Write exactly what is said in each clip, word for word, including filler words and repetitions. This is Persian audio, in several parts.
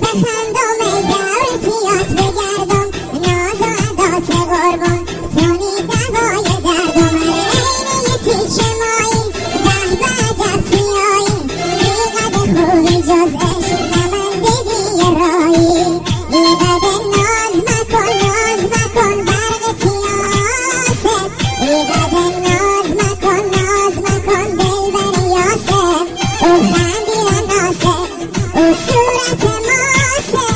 بخندم ای دور تیات بگردم ناز و عدات قربان تونی دوای دردم عین یه تیکه مایی ده به عجب تیایی بیقد خوبی جز عشق نمن دیدی رایی بیقد ناز مکن ناز مکن برق تیاسه بیقد ناز مکن ناز مکن دلبر یاسه او خندی ناسه او صورت ماسه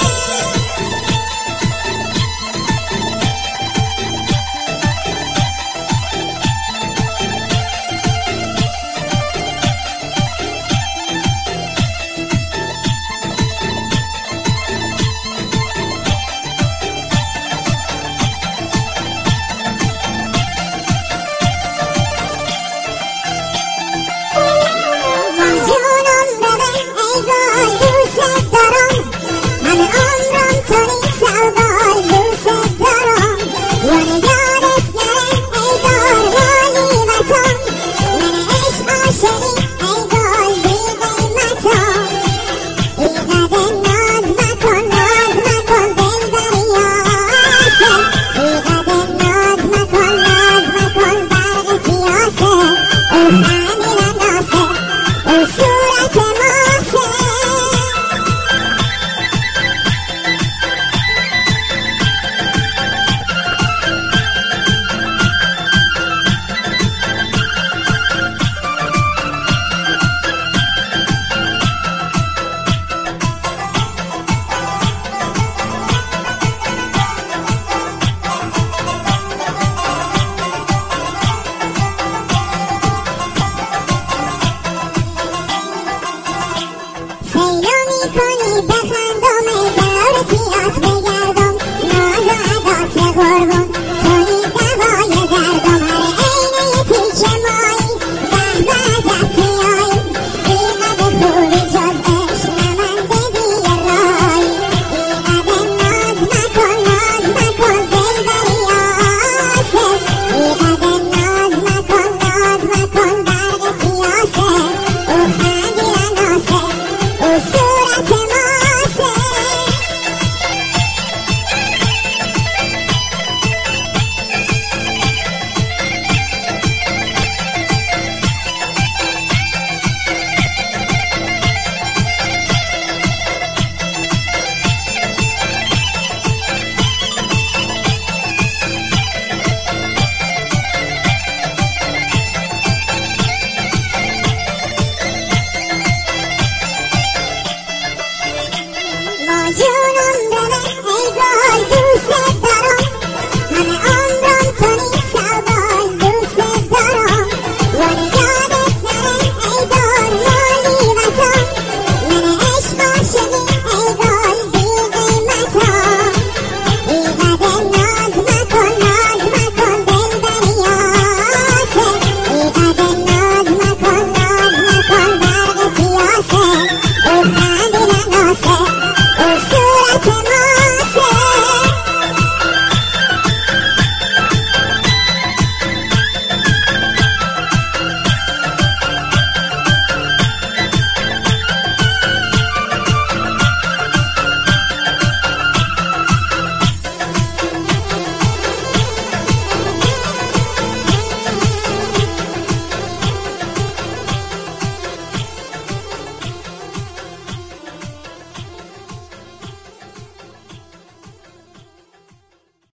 کنی بخندم ای دور تیات بگردم ناز و عدات قربان تونی دوای دردم عین یه تیکه مایی ده به عجب تیایی بیقد خوبی جز عشق نمن دیدی رایی بیقد ناز مکن ناز مکن دلبر یاسه بیقد ناز مکن ناز مکن برق تیاسه او خندی ناسه او صورت ماسه جون